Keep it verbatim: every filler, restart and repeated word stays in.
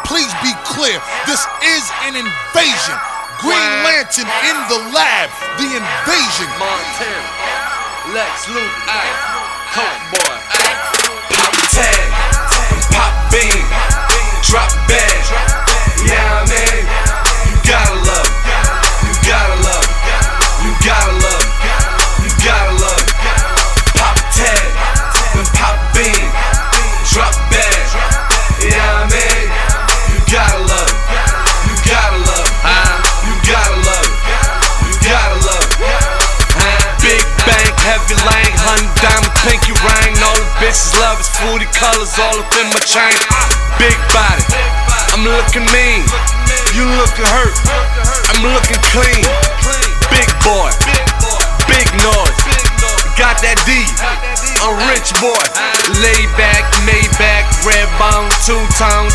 please be clear. This is an invasion. Green Lantern in the lab. The invasion. Montana, Lex Luke, ayy, Coke Boy, ayy. Pop tag, pop bean, drop bag. Yeah, I mean, you gotta love, you gotta love, you gotta love, you gotta love. Pop tag, pop bean, drop bag. Yeah, I mean, you gotta love, you gotta love, you gotta love, you gotta love. Big bank, heavy lane, honey diamond, pinky ring. All the bitches love is fruity colors all up in my chain. Big body, I'm looking mean, you looking hurt, I'm looking clean. Big boy, big noise, got that D, a rich boy. Laid back, Maybach, red bone, two-tone,